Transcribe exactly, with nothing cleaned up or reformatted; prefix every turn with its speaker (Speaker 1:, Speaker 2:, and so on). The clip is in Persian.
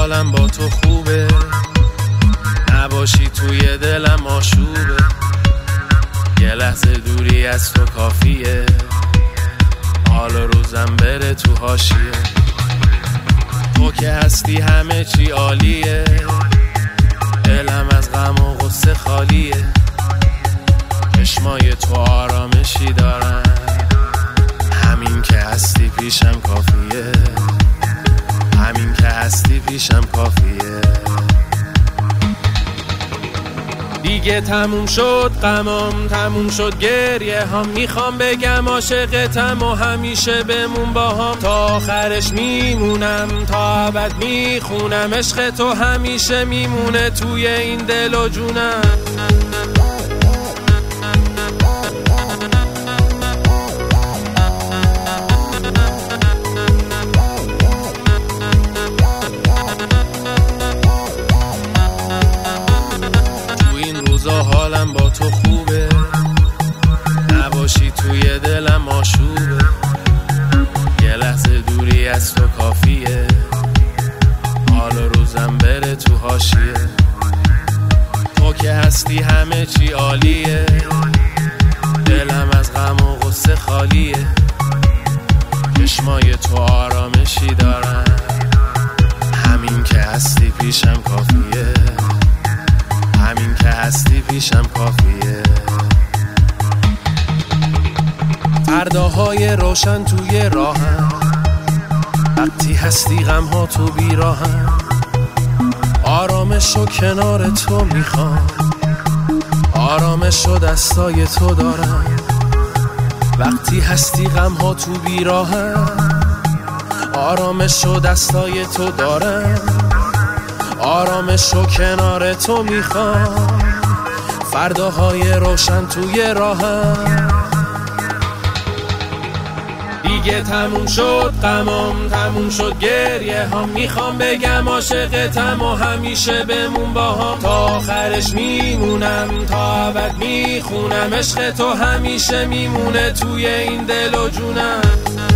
Speaker 1: حالم با تو خوبه، نباشی توی دلم آشوبه، یه لحظه دوری از تو کافیه، حال و روزم بره تو حاشیه. تو که هستی همه چی عالیه، دلم از غم و غصه خالیه، چشمای تو آرامشی دارن، همین که هستی پیشم کافیه، همین که هستی پیشم کافیه. دیگه تموم شد غمام، تموم شد گریه هم، میخوام بگم عاشقتم و همیشه بمون با هم، تا آخرش میمونم، تا ابد میخونم، عشق تو همیشه میمونه توی این دل و جونم. حالم با تو خوبه، نباشی توی دلم آشوبه، یه لحظه دوری از تو کافیه، حال و روزم بره تو حاشیه. تو که هستی همه چی عالیه، دلم از غم و غصه خالیه، چشمای تو آرامشی دارن، همین که هستی پیشم کافیه، همین که هستی پیشم کافیه. فرداهای روشن توی راهم، وقتی هستی غم ها تو بیراهم، آرامش و کنار تو میخوام، آرامش و دستای تو دارم، وقتی هستی غم ها تو بیراهم، آرامش و دستای تو دارم، آرامش و کنار تو میخوام، فرداهای روشن توی راهم. دیگه تموم شد غمام، تموم شد گریه هم، میخوام بگم عاشقتم و همیشه بمون با هم، تا آخرش میمونم، تا ابد میخونم، عشق تو همیشه میمونه توی این دل و جونم.